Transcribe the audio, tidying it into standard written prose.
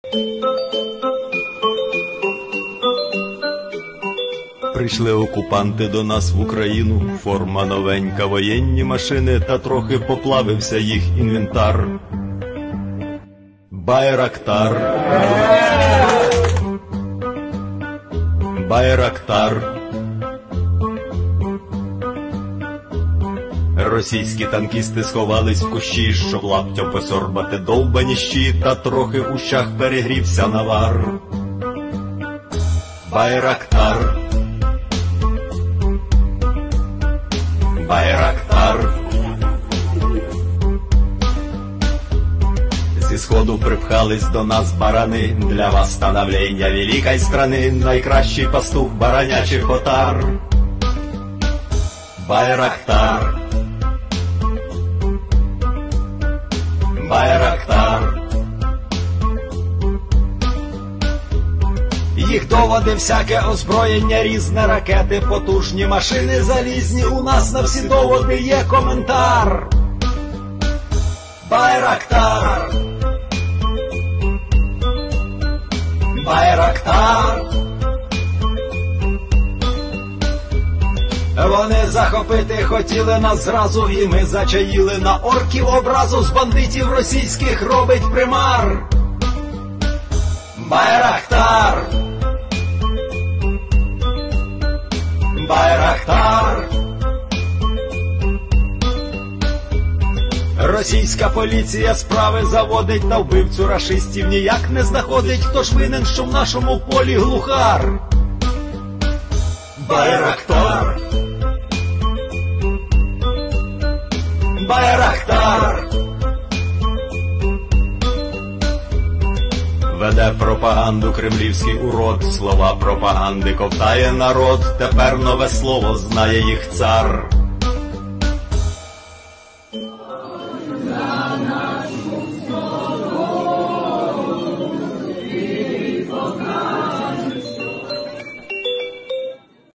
Прийшли окупанти до нас в Україну, форма новенька, воєнні машини, та трохи поплавився їх інвентар. Байрактар. Байрактар. Російські танкісти сховались в кущі, щоб лаптям посорбати довбані щі, та трохи в ущах перегрівся навар. Байрактар. Байрактар. Зі сходу припхались до нас барани, для вас становлення великої страни, найкращий пастух баранячих отар. Байрактар. Байрактар. Їх доводи, всяке озброєння різне, ракети, потужні машини залізні, у нас на всі доводи є коментар. Байрактар. Байрактар. Вони захопити хотіли нас зразу, і ми зачаїли на орків образу, з бандитів російських робить примар. Байрактар. Байрактар. Російська поліція справи заводить, та вбивцю рашистів ніяк не знаходить. Хто ж винен, що в нашому полі глухар? Байрактар. Байрактар. Веде пропаганду кремлівський урод, слова пропаганди ковтає народ, тепер нове слово знає їх цар.